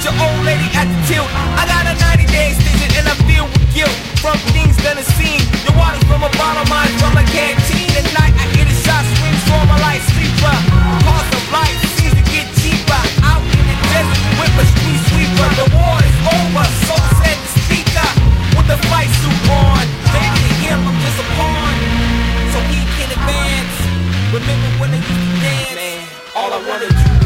your old lady at the tilt. I got a 90-day extension and I feel with guilt from things done and seen. The water's from a bottle, mine's from a canteen. At night I hear the shots swing, so my light sleeper. The cost of life seems to get cheaper. Out in the desert with a street sweeper. The war is over, so said the speaker with the fight suit on. Maybe to him I'm just a pawn, so he can advance. Remember when I used to dance? Man, all I wanna do